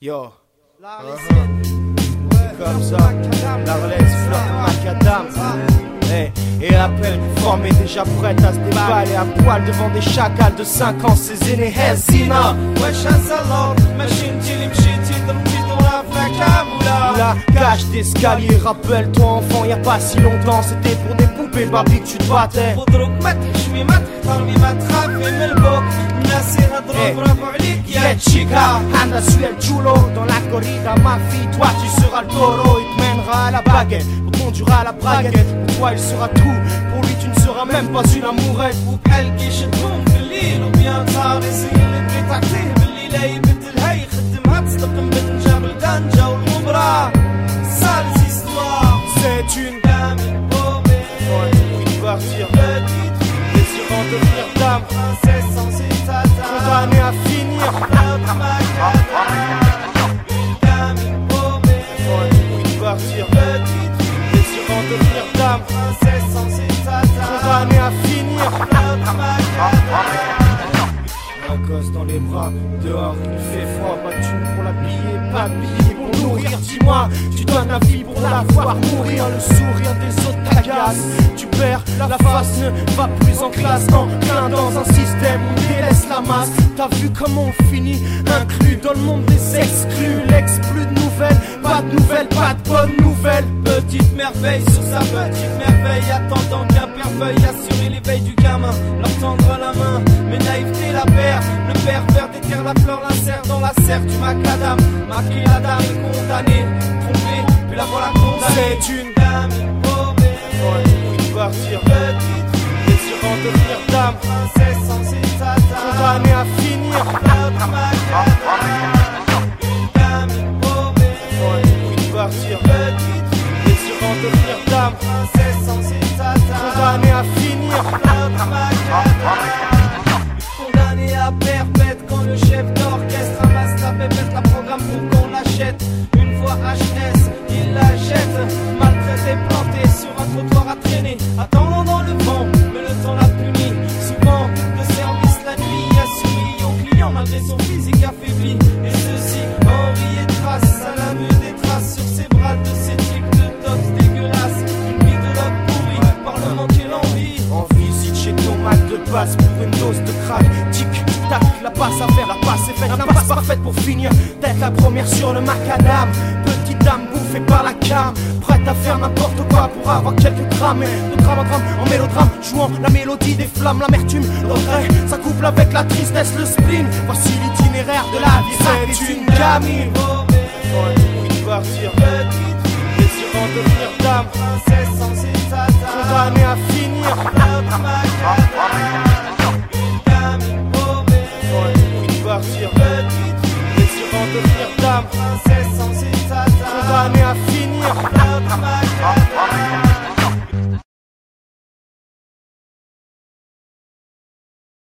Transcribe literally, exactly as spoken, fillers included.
Yo, uh-huh. Comme ça, l'Arlès fleur de macadam. Hey. Et rappelle, formée déjà prête à se déballer à poil devant des chacals de cinq ans, ses aînés Hezina. Wesh hassalor, machine tili mchiti, damti dans la flacaboula. La cage d'escalier, rappelle-toi enfant, y'a pas si longtemps, c'était pour des poupées Barbie que tu te battais. Podrok mat, shmi mat, tarmi mat, rafi melbok. Nasir hadrob, rafu alik, ya chica. Anda sur el chulo, dans la corrida, ma fille, toi tu seras le taureau. Il te mènera à la baguette, pour conduira à la braguette. Pour toi il sera tout, pour lui tu ne seras même pas une amourette. Ou bhal kish tkoum fil-lil, ou bien tar يصير اللي تعطيه بالليل يبدل هاي يخدمها تصدقم بالنجاب الغنجة والغبرة. Sales histoires, c'est une dame paumée. Oh, il faut partir, Petite fille, désirant devenir dame, princesse sans état d'âme, condamnée à finir. fleur de macadam. Une dame paumée. Oh, il faut partir, Petite fille, désirant devenir dame, princesse sans état d'âme, condamnée à finir. fleur de macadam. Un gosse dans les bras, dehors il fait froid, pas de thune pour l'habiller, pas de billets pour nourrir. Dis-moi, tu donnes la vie pour la voir mourir, le sourire des autres t'agace. Tu perds, la face ne va plus en classe, enclin dans un système où on délaisse la masse. T'as vu comment on finit, inclus dans le monde des exclus. L'ex, plus de nouvelles, pas de nouvelles, pas de bonnes nouvelles. Petite merveille sur sa petite merveille, attendant qu'un père veuille assurer l'éveil du gamin, leur tendre la main, mais naïveté la perd. Le pervers déterre la fleur, l'insère dans la serre du macadam. Marqué la dame est condamnée, trompée, puis la voilà condamnée. C'est une dame paumée. Oh, il faut partir, Petite fille, désirant devenir dame, princesse sans état d'âme, condamnée à finir. fleur de macadam. Une dame paumée. Oh, il faut partir, Petite fille, désirant devenir dame, princesse sans état d'âme, condamnée à finir. fleur de macadam. Condamné à perpète quand le chef d'orchestre ramasse la pépette, la programme pour qu'on l'achète. Une fois H S, il la jette, maltraité, planté sur un trottoir à traîner, attendant dans le vent, mais le temps l'a puni. Souvent de service la nuit, assuré au client malgré son physique affaibli. Et ceci, Henri et trace à la vue des traces sur ses bras de ces types de tox dégueulasses. Une vie de l'homme pourri, par le manquer l'envie. En visite chez ton Mac de passe pour une dose de crack. Tic tac, la passe à faire, la passe est faite, la passe parfaite pour finir. D'être la première sur le macadam. Petite dame bouffée par la cam, prête à faire n'importe quoi pour avoir quelques grammes. De drame en drame, en mélodrame, jouant la mélodie des flammes, l'amertume, le regret, ça couple avec la tristesse, le spleen. Voici l'itinéraire de la vie, c'est une gamine. Oh, il faut partir, Petite fille, désirant devenir dame, princesse